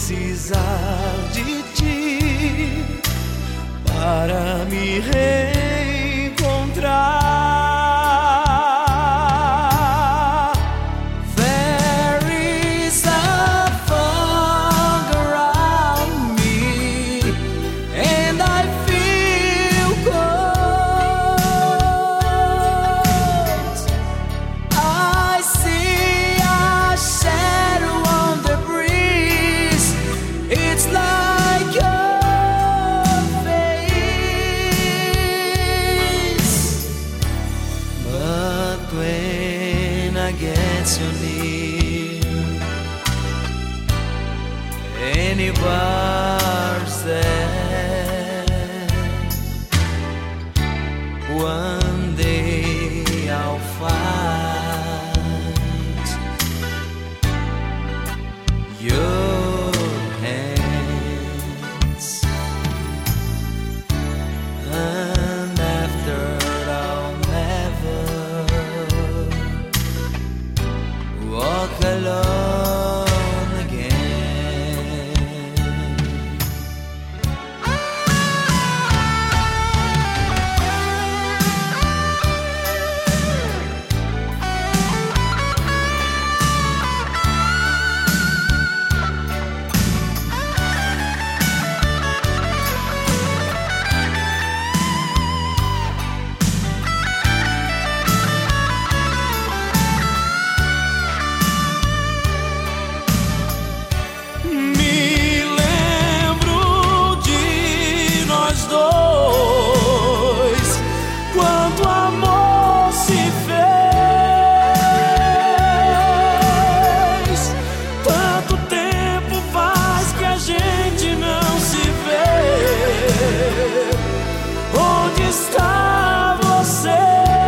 precisar de ti para me reencontrar. There is a fog around me and I feel cold. I see a shadow on the breeze. It's like your face. But when I get so near, any bars there, one day I'll find your hands, and after I'll never walk alone again. Me lembro de nós dois, quanto amor se fez. Tanto tempo faz que a gente não se vê. Onde está você?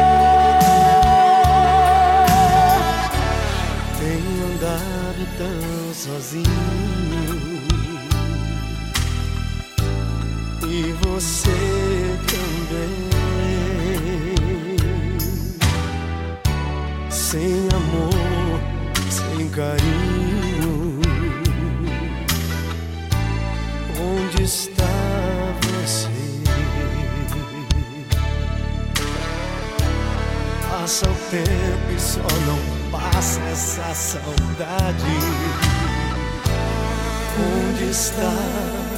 Tenho andado tão sozinho e você também, sem amor, sem carinho. Onde está você? Passa o tempo e só não passa essa saudade. Onde está